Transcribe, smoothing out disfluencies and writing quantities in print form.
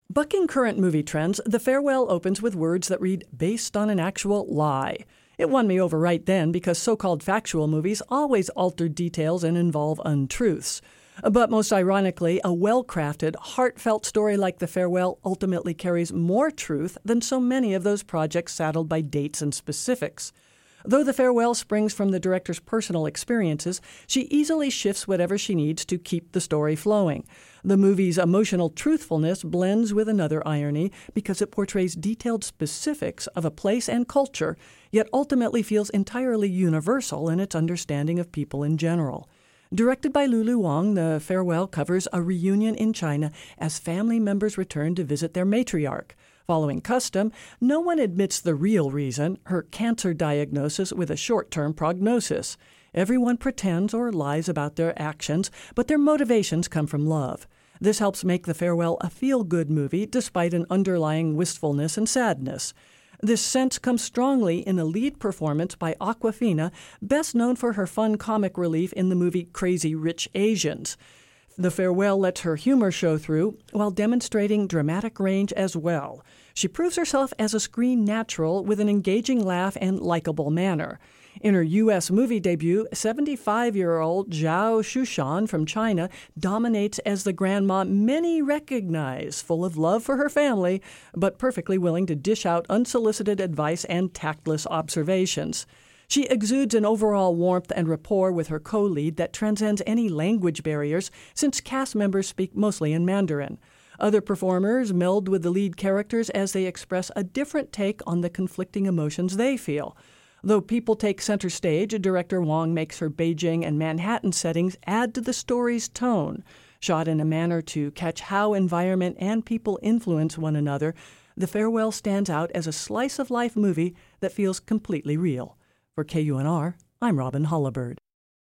Bucking current movie trends, The Farewell opens with words that read, "based on an actual lie." It won me over right then because so-called factual movies always alter details and involve untruths. But most ironically, a well-crafted, heartfelt story like The Farewell ultimately carries more truth than so many of those projects saddled by dates and specifics. Though The Farewell springs from the director's personal experiences, she easily shifts whatever she needs to keep the story flowing. The movie's emotional truthfulness blends with another irony because it portrays detailed specifics of a place and culture, yet ultimately feels entirely universal in its understanding of people in general. Directed by Lulu Wang, The Farewell covers a reunion in China as family members return to visit their matriarch. Following custom, no one admits the real reason, her cancer diagnosis with a short-term prognosis. Everyone pretends or lies about their actions, but their motivations come from love. This helps make The Farewell a feel-good movie despite an underlying wistfulness and sadness. This sense comes strongly in a lead performance by Awkwafina, best known for her fun comic relief in the movie Crazy Rich Asians. The Farewell lets her humor show through while demonstrating dramatic range as well. She proves herself as a screen natural with an engaging laugh and likable manner. In her U.S. movie debut, 75-year-old Zhao Shushan from China dominates as the grandma many recognize, full of love for her family, but perfectly willing to dish out unsolicited advice and tactless observations. She exudes an overall warmth and rapport with her co-lead that transcends any language barriers, since cast members speak mostly in Mandarin. Other performers meld with the lead characters as they express a different take on the conflicting emotions they feel. Though people take center stage, director Wang makes her Beijing and Manhattan settings add to the story's tone. Shot in a manner to catch how environment and people influence one another, The Farewell stands out as a slice-of-life movie that feels completely real. For KUNR, I'm Robin Hollibird.